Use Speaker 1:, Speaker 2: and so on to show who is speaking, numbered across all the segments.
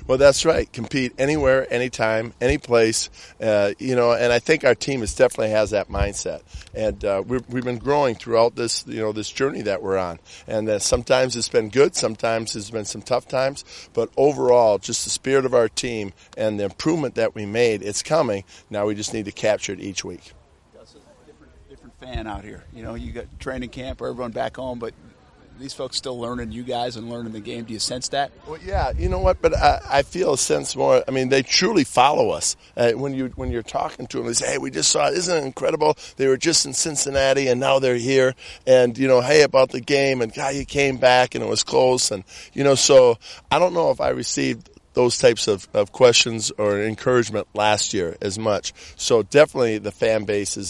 Speaker 1: Well, that's right. Compete anywhere, anytime, any place. And I think our team definitely has that mindset. And we've been growing throughout this, this journey that we're on. And sometimes it's been good, sometimes it's been some tough times. But overall, just the spirit of our team and the improvement that we made, it's coming. Now we just need to capture it each week.
Speaker 2: It's a different fan out here. You got training camp, everyone back home, but these folks still learning you guys and learning the game. Do you sense that?
Speaker 1: Well, yeah, you know what? But I feel a sense more. I mean, they truly follow us. When you're talking to them, they say, "Hey, we just saw it. Isn't it incredible? They were just in Cincinnati and now they're here. And hey, about the game and God, you came back and it was close." And so I don't know if I received those types of questions or encouragement last year as much. So definitely the fan base is,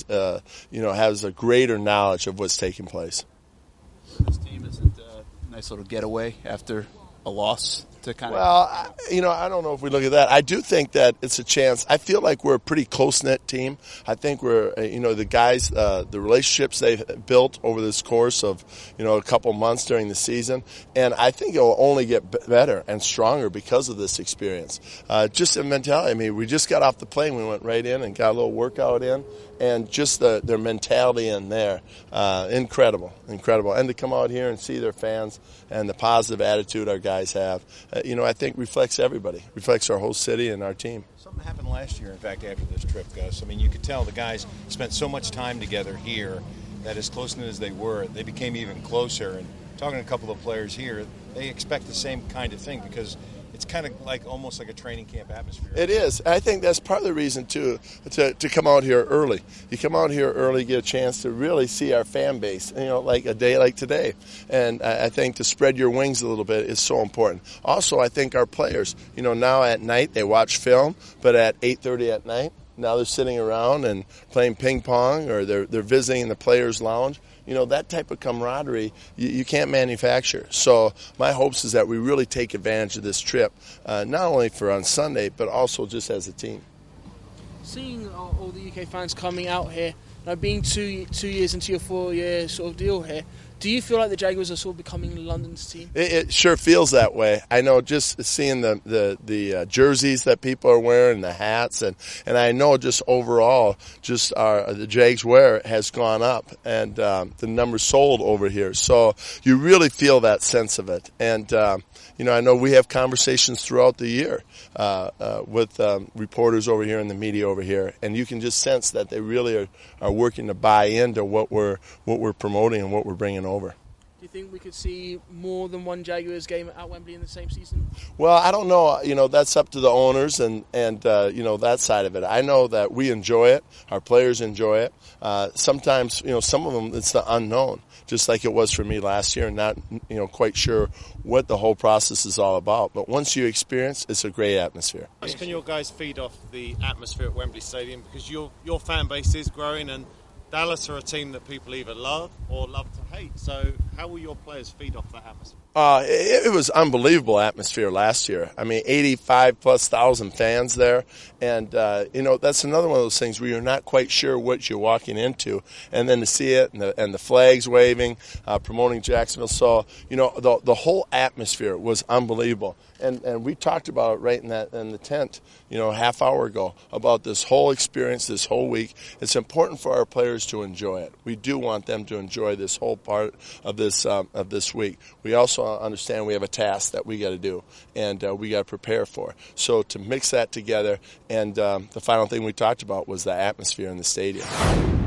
Speaker 1: has a greater knowledge of what's taking place.
Speaker 2: This team isn't a nice little getaway after a loss to kind of...
Speaker 1: Well, I don't know if we look at that. I do think that it's a chance. I feel like we're a pretty close-knit team. I think we're, the guys, the relationships they've built over this course of, a couple months during the season. And I think it will only get better and stronger because of this experience. Just a mentality. I mean, we just got off the plane. We went right in and got a little workout in. And just their mentality in there, incredible. And to come out here and see their fans and the positive attitude our guys have, I think reflects everybody, reflects our whole city and our team.
Speaker 3: Something happened last year, in fact, after this trip, Gus. I mean, you could tell the guys spent so much time together here that as close-knit as they were, they became even closer. And talking to a couple of players here, they expect the same kind of thing because it's kind of almost like a training camp atmosphere.
Speaker 1: It is. I think that's part of the reason, too, to come out here early. You come out here early, get a chance to really see our fan base, like a day like today. And I think to spread your wings a little bit is so important. Also, I think our players, now at night they watch film, but at 8:30 at night, now they're sitting around and playing ping pong or they're visiting the players' lounge. That type of camaraderie you can't manufacture. So my hopes is that we really take advantage of this trip, not only for on Sunday, but also just as a team.
Speaker 4: Seeing all the UK fans coming out here, being 2 years into your 4-year sort of deal here, do you feel like the Jaguars are sort of becoming London's team?
Speaker 1: It sure feels that way. I know just seeing the jerseys that people are wearing, the hats, and I know just overall, just the Jags wear has gone up, and the numbers sold over here. So you really feel that sense of it. And I know we have conversations throughout the year with reporters over here and the media over here, and you can just sense that they really are working to buy into what we're promoting and what we're bringing over.
Speaker 4: Do you think we could see more than one Jaguars game at Wembley in the same season?
Speaker 1: Well, I don't know. That's up to the owners and that side of it. I know that we enjoy it. Our players enjoy it. Sometimes, some of them, it's the unknown, just like it was for me last year, not, quite sure what the whole process is all about. But once you experience, it's a great atmosphere.
Speaker 5: Can your guys feed off the atmosphere at Wembley Stadium? Because your fan base is growing and Dallas are a team that people either love or love to hate. So how will your players feed off that atmosphere?
Speaker 1: It was unbelievable atmosphere last year. I mean, 85+ thousand fans there. And, that's another one of those things where you're not quite sure what you're walking into. And then to see it and the flags waving, promoting Jacksonville. So, the whole atmosphere was unbelievable. And we talked about it right in the tent, half hour ago about this whole experience, this whole week. It's important for our players to enjoy it. We do want them to enjoy this whole part of this week. We also understand we have a task that we got to do and we got to prepare for. So to mix that together, and the final thing we talked about was the atmosphere in the stadium.